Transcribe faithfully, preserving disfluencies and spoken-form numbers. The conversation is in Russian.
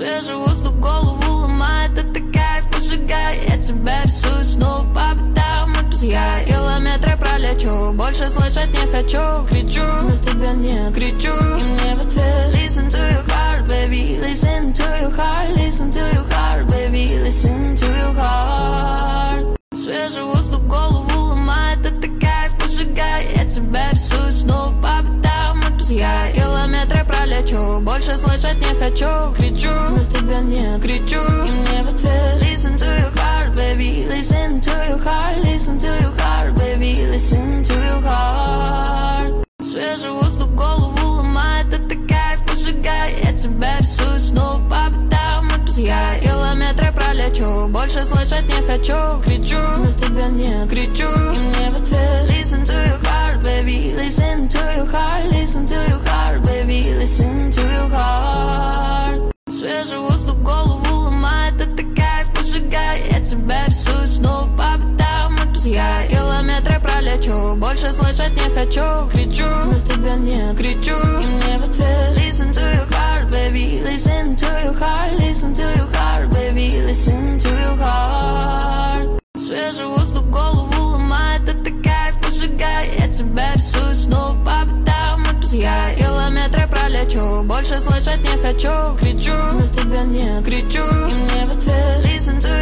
Свежий воздух голову ломает, это кайф, поджигай. Я тебя рисую снова по пятам, мы друзья. Километры пролечу, больше слышать не хочу. Кричу, но тебя нет, кричу, и мне в ответ: Listen to your heart, baby, listen to your heart, listen to your heart, baby, listen to your heart. Свежий воздух голову ломает, это кайф, поджигай. Я тебя рисую снова по пятам, мы друзья. Километры пролечу, больше слышать не хочу. Кричу, но тебя нет, кричу, и мне в ответ: Listen to your heart, baby, listen to your heart, listen to your heart, baby, listen to your heart. Свежий воздух голову ломает, это кайф, поджигай. Я тебя рисую снова по пятам, мы друзья. Километры пролечу, больше слышать не хочу. Кричу, но тебя нет, кричу, и мне в ответ: Listen to your heart, baby, listen to your heart, listen to your heart, baby, listen to your heart. Свежий воздух голову ломает, это кайф, поджигай. Я тебя рисую снова по пятам, мы друзья. Километры пролечу, больше слышать не хочу. Кричу, но тебя нет, кричу, и мне в ответ: Listen to your heart, baby, listen to your heart, listen to your heart, baby, listen to your heart. Свежий воздух голову ломает, это кайф, поджигай. Я тебя рисую снова по пятам, мы друзья. Километры пролечу, больше слышать не хочу. Кричу, но тебя нет, кричу, и мне в ответ: Listen to